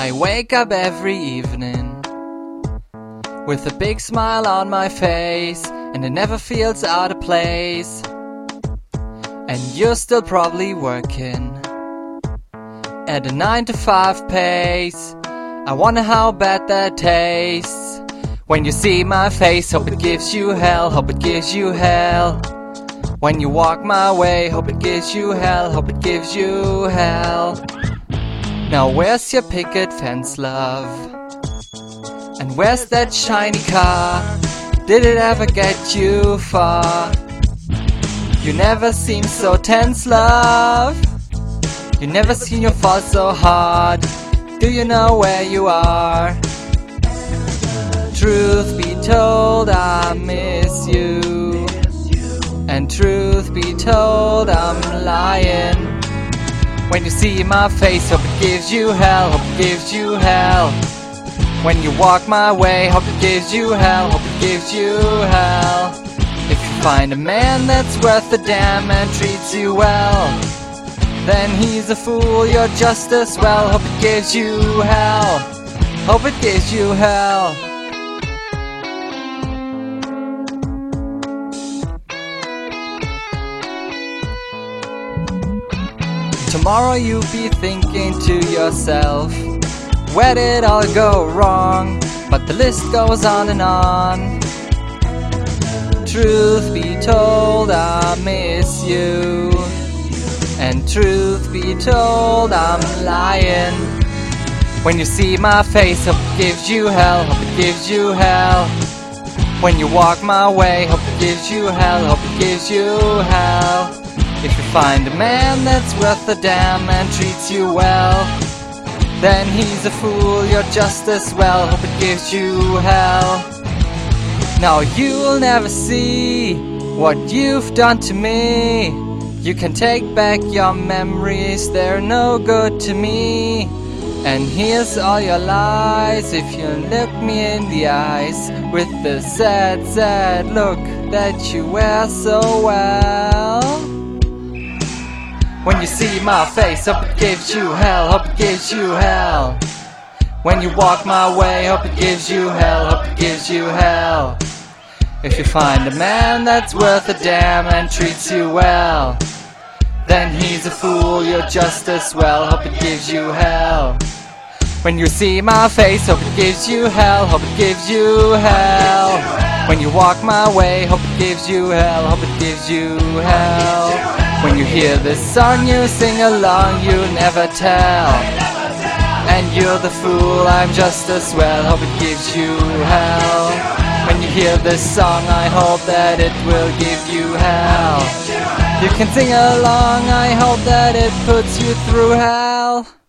I wake up every evening with a big smile on my face, and it never feels out of place. And you're still probably working at a 9 to 5 pace. I wonder how bad that tastes. When you see my face, hope it gives you hell, hope it gives you hell. When you walk my way, hope it gives you hell, hope it gives you hell. Now where's your picket fence, love? And where's that shiny car? Did it ever get you far? You never seem so tense, love. You never seen you fall so hard. Do you know where you are? Truth be told, I miss you. And truth be told, I'm lying. When you see my face, hope it gives you hell, hope it gives you hell. When you walk my way, hope it gives you hell, hope it gives you hell. If you find a man that's worth a damn and treats you well, then he's a fool, you're just as well. Hope it gives you hell, hope it gives you hell. Tomorrow you'll be thinking to yourself, where did all go wrong? But the list goes on and on. Truth be told, I miss you. And truth be told, I'm lying. When you see my face, hope it gives you hell, hope it gives you hell. When you walk my way, hope it gives you hell, hope it gives you hell. If you find a man that's worth a damn and treats you well, then he's a fool, you're just as well. Hope it gives you hell. Now you'll never see what you've done to me. You can take back your memories, they're no good to me. And here's all your lies, if you look me in the eyes with the sad, sad look that you wear so well. When you see my face, hope it gives you hell, hope it gives you hell. When you walk my way, hope it gives you hell, hope it gives you hell. If you find a man that's worth a damn and treats you well, then he's a fool, you're just as well. Hope it gives you hell. When you see my face, hope it gives you hell, hope it gives you hell. When you walk my way, hope it gives you hell, hope it gives you hell. When you hear this song, you sing along, you never tell. And you're the fool, I'm just as well. Hope it gives you hell. When you hear this song, I hope that it will give you hell. You can sing along, I hope that it puts you through hell.